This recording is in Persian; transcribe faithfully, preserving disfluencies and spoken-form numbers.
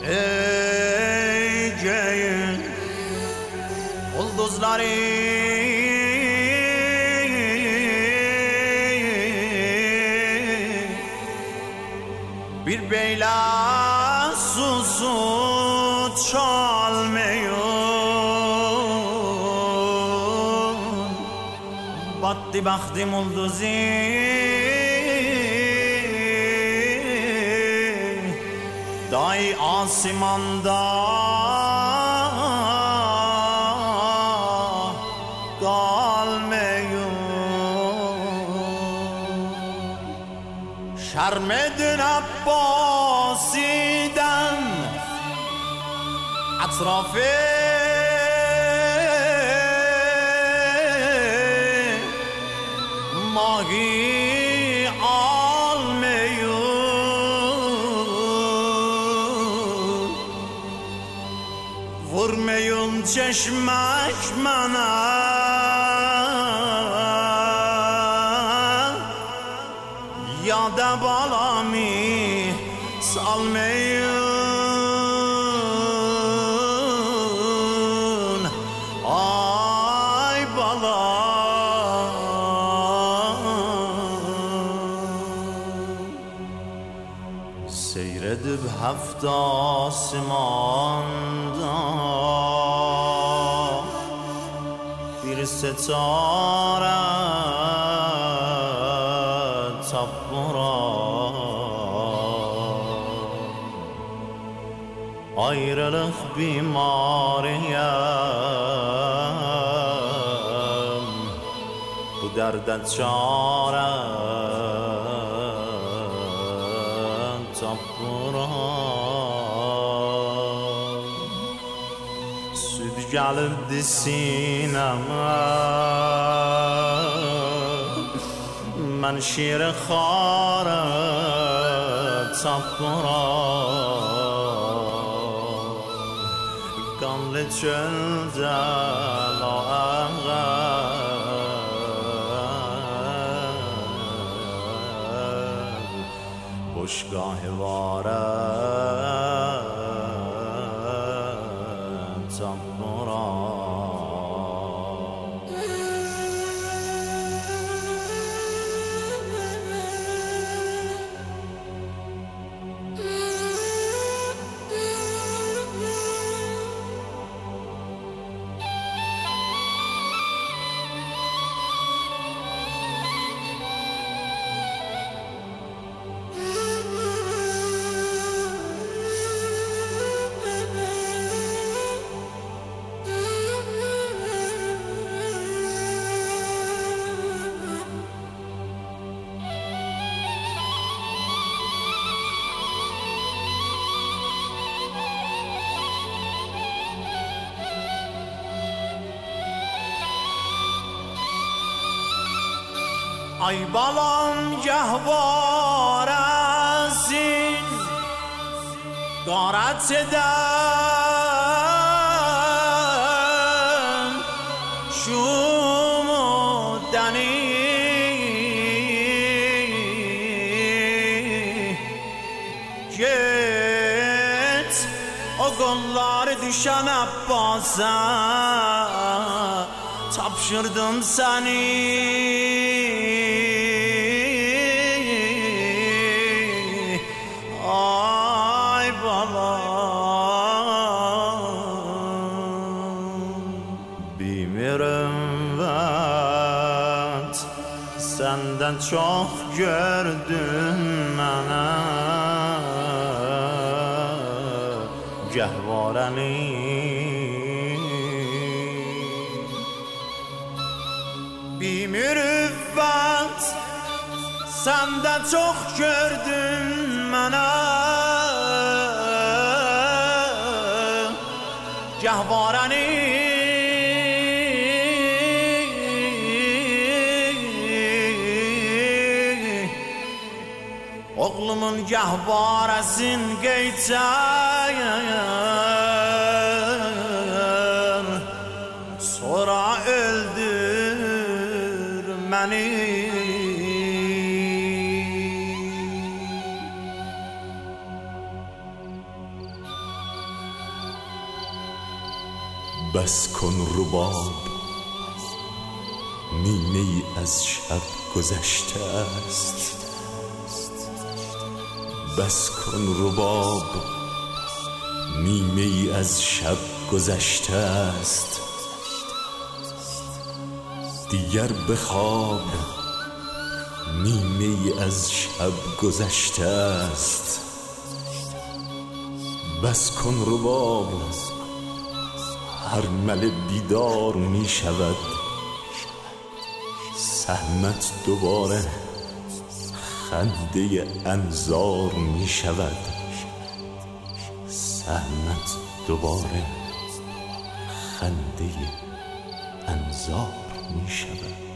Eceğin ulduzları bir beyla susut çalmıyor. Battı baktım ulduzi Day asimanda kalmıyor. Şermedin Abbasi'den etrafı mahi almıyor. Vurmayın çeşmek bana, ya da balami salmayın. Ay balam seyredip hafta asimanda bir setare tapmura. Ayrılık bimariyem, bu derde çare tapmura. Süt gelibdi sineme, men şiir xare tapmura. Kanlı çölde laağır boşgahı var tapmura. Ay balam gahvaresin garet eden şumudeni git o golları düşen Abbas'a tapşırdım seni. Ay balam bir mürüvvet senden çok gördüm mənə gəhvarəni. Bir mürüvvet senden çok gördüm mənə gəhvarəni. Oğlumun gəhvarəsin qeytər sonra öldür məni. بس کن رباب، نیمه ای از شب گذشته است. بس کن رباب، نیمه ای از شب گذشته است. دیگر بخواب، نیمه ای از شب گذشته است. بس کن رباب، هر مل بیدار می شود. سهمت دوباره خنده انظار می شود. سهمت دوباره خنده انظار می شود.